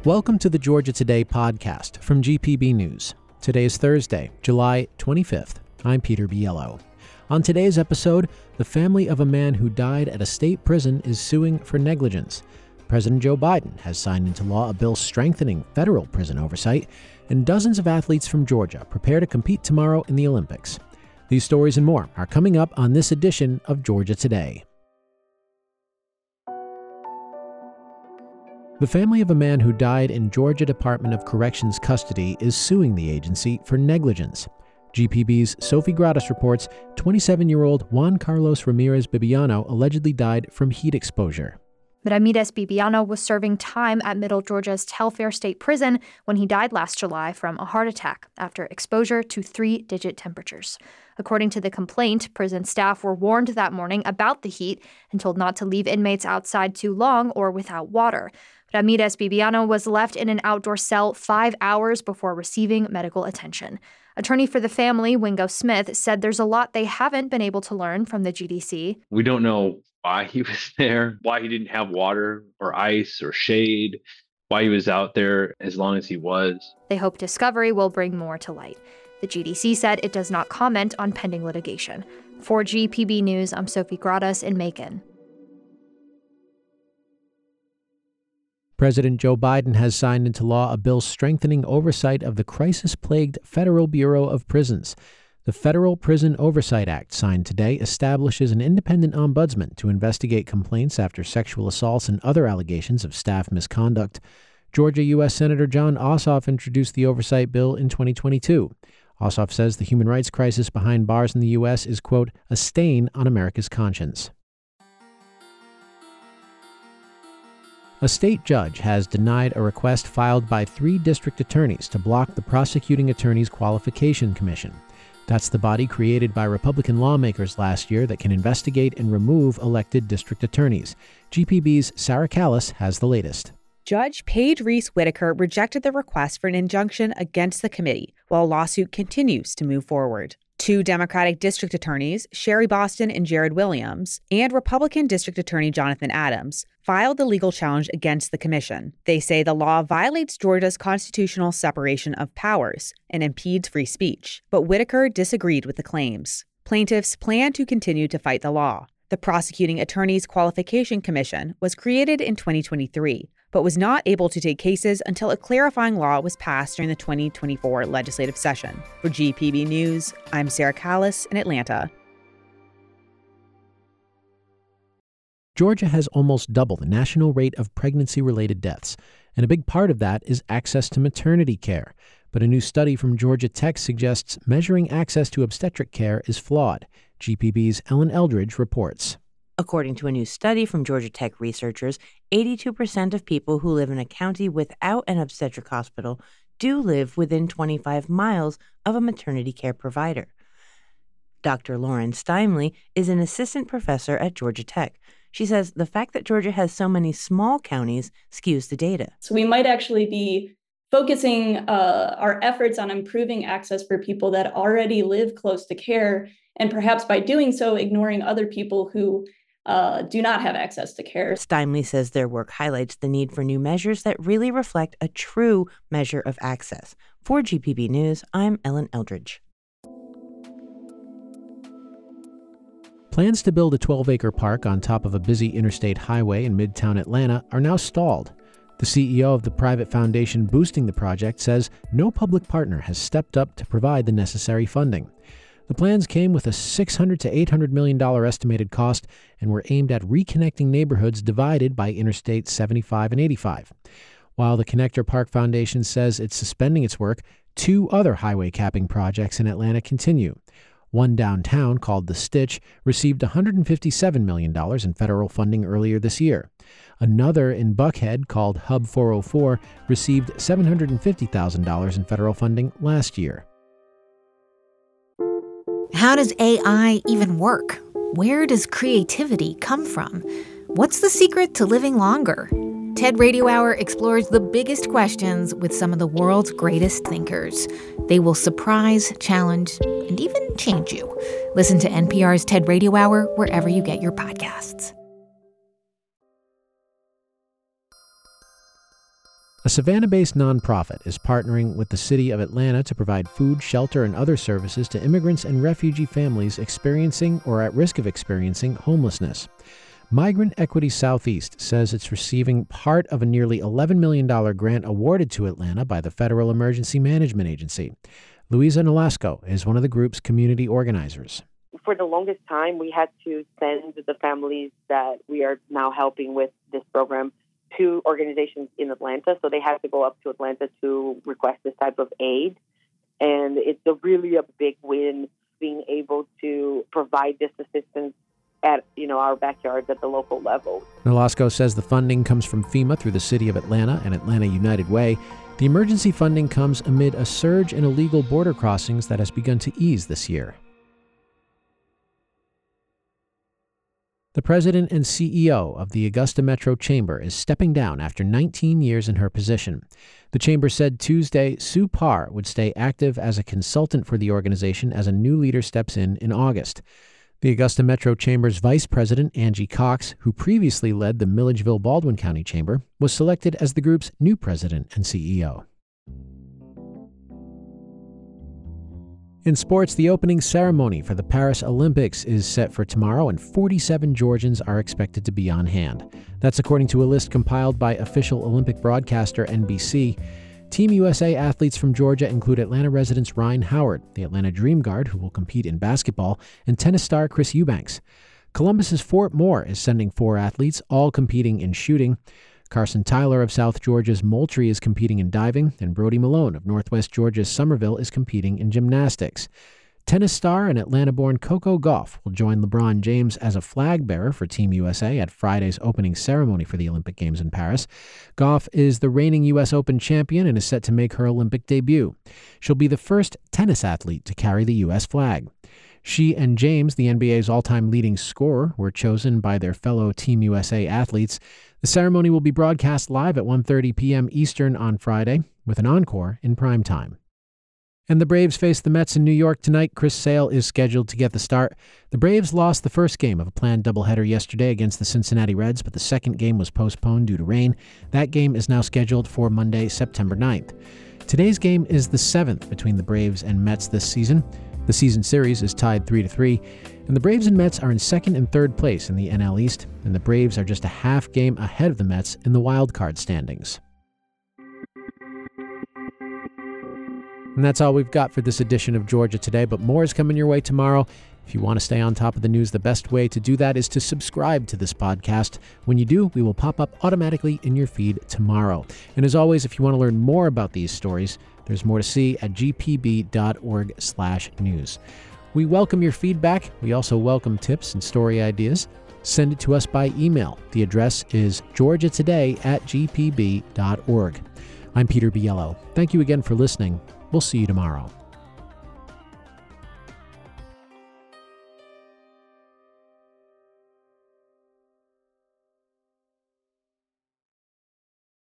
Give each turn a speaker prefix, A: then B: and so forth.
A: Welcome to the Georgia Today podcast from GPB News. Today is Thursday, July 25th. I'm Peter Biello. On today's episode, the family of a man who died at a state prison is suing for negligence. President Joe Biden has signed into law a bill strengthening federal prison oversight, and dozens of athletes from Georgia prepare to compete tomorrow in the Olympics. These stories and more are coming up on this edition of Georgia Today. The family of a man who died in Georgia Department of Corrections custody is suing the agency for negligence. GPB's Sophie Gratis reports 27-year-old Juan Carlos Ramirez Bibiano allegedly died from heat exposure.
B: Ramirez Bibiano was serving time at Middle Georgia's Telfair State Prison when he died last July from a heart attack after exposure to 3-digit temperatures. According to the complaint, prison staff were warned that morning about the heat and told not to leave inmates outside too long or without water. Ramirez Bibiano was left in an outdoor cell 5 hours before receiving medical attention. Attorney for the family, Wingo Smith, said there's a lot they haven't been able to learn from the GDC.
C: We don't know why he was there, why he didn't have water or ice or shade, why he was out there as long as he was.
B: They hope discovery will bring more to light. The GDC said it does not comment on pending litigation. For GPB News, I'm Sophie Gratis in Macon.
A: President Joe Biden has signed into law a bill strengthening oversight of the crisis-plagued Federal Bureau of Prisons. The Federal Prison Oversight Act, signed today, establishes an independent ombudsman to investigate complaints after sexual assaults and other allegations of staff misconduct. Georgia U.S. Senator Jon Ossoff introduced the oversight bill in 2022. Ossoff says the human rights crisis behind bars in the U.S. is, quote, a stain on America's conscience. A state judge has denied a request filed by 3 district attorneys to block the Prosecuting Attorneys Qualification Commission. That's the body created by Republican lawmakers last year that can investigate and remove elected district attorneys. GPB's Sarah Callis has the latest.
D: Judge Paige Reese Whitaker rejected the request for an injunction against the committee, while a lawsuit continues to move forward. 2 Democratic district attorneys, Sherry Boston and Jared Williams, and Republican District Attorney Jonathan Adams, filed the legal challenge against the commission. They say the law violates Georgia's constitutional separation of powers and impedes free speech. But Whitaker disagreed with the claims. Plaintiffs plan to continue to fight the law. The Prosecuting Attorneys Qualification Commission was created in 2023, but was not able to take cases until a clarifying law was passed during the 2024 legislative session. For GPB News, I'm Sarah Callis in Atlanta.
A: Georgia has almost double the national rate of pregnancy-related deaths, and a big part of that is access to maternity care. But a new study from Georgia Tech suggests measuring access to obstetric care is flawed. GPB's Ellen Eldridge reports.
E: According to a new study from Georgia Tech researchers, 82% of people who live in a county without an obstetric hospital do live within 25 miles of a maternity care provider. Dr. Lauren Steimley is an assistant professor at Georgia Tech. She says the fact that Georgia has so many small counties skews the data.
F: So we might actually be focusing our efforts on improving access for people that already live close to care, and perhaps by doing so, ignoring other people who do not have access to care.
E: Steimley says their work highlights the need for new measures that really reflect a true measure of access. For GPB News, I'm Ellen Eldridge.
A: Plans to build a 12-acre park on top of a busy interstate highway in Midtown Atlanta are now stalled. The CEO of the private foundation boosting the project says no public partner has stepped up to provide the necessary funding. The plans came with a $600 to $800 million estimated cost and were aimed at reconnecting neighborhoods divided by Interstate 75 and 85. While the Connector Park Foundation says it's suspending its work, 2 other highway capping projects in Atlanta continue. One downtown, called The Stitch, received $157 million in federal funding earlier this year. Another in Buckhead, called Hub 404, received $750,000 in federal funding last year.
G: How does AI even work? Where does creativity come from? What's the secret to living longer? TED Radio Hour explores the biggest questions with some of the world's greatest thinkers. They will surprise, challenge, and even change you. Listen to NPR's TED Radio Hour wherever you get your podcasts.
A: A Savannah-based nonprofit is partnering with the city of Atlanta to provide food, shelter, and other services to immigrants and refugee families experiencing or at risk of experiencing homelessness. Migrant Equity Southeast says it's receiving part of a nearly $11 million grant awarded to Atlanta by the Federal Emergency Management Agency. Luisa Nolasco is one of the group's community organizers.
H: For the longest time, we had to send the families that we are now helping with this program to organizations in Atlanta. So they had to go up to Atlanta to request this type of aid. And it's really a big win being able to provide this assistance at our backyards at the local level.
A: Nolasco says the funding comes from FEMA through the City of Atlanta and Atlanta United Way. The emergency funding comes amid a surge in illegal border crossings that has begun to ease this year. The president and CEO of the Augusta Metro Chamber is stepping down after 19 years in her position. The chamber said Tuesday Sue Parr would stay active as a consultant for the organization as a new leader steps in August. The Augusta Metro Chamber's vice president, Angie Cox, who previously led the Milledgeville-Baldwin County Chamber, was selected as the group's new president and CEO. In sports, the opening ceremony for the Paris Olympics is set for tomorrow, and 47 Georgians are expected to be on hand. That's according to a list compiled by official Olympic broadcaster NBC. Team USA athletes from Georgia include Atlanta residents Ryan Howard, the Atlanta Dream Guard, who will compete in basketball, and tennis star Chris Eubanks. Columbus's Fort Moore is sending 4 athletes, all competing in shooting. Carson Tyler of South Georgia's Moultrie is competing in diving, and Brody Malone of Northwest Georgia's Somerville is competing in gymnastics. Tennis star and Atlanta-born Coco Gauff will join LeBron James as a flag bearer for Team USA at Friday's opening ceremony for the Olympic Games in Paris. Gauff is the reigning U.S. Open champion and is set to make her Olympic debut. She'll be the first tennis athlete to carry the U.S. flag. She and James, the NBA's all-time leading scorer, were chosen by their fellow Team USA athletes. The ceremony will be broadcast live at 1:30 p.m. Eastern on Friday, with an encore in prime time. And the Braves face the Mets in New York tonight. Chris Sale is scheduled to get the start. The Braves lost the first game of a planned doubleheader yesterday against the Cincinnati Reds, but the second game was postponed due to rain. That game is now scheduled for Monday, September 9th. Today's game is the 7th between the Braves and Mets this season. The season series is tied 3-3, and the Braves and Mets are in second and third place in the NL East, and the Braves are just a half game ahead of the Mets in the wild card standings. And that's all we've got for this edition of Georgia Today, but more is coming your way tomorrow. If you want to stay on top of the news, the best way to do that is to subscribe to this podcast. When you do, we will pop up automatically in your feed tomorrow. And as always, if you want to learn more about these stories, there's more to see at gpb.org/news. We welcome your feedback. We also welcome tips and story ideas. Send it to us by email. The address is georgiatoday@gpb.org. I'm Peter Biello. Thank you again for listening. We'll see you tomorrow.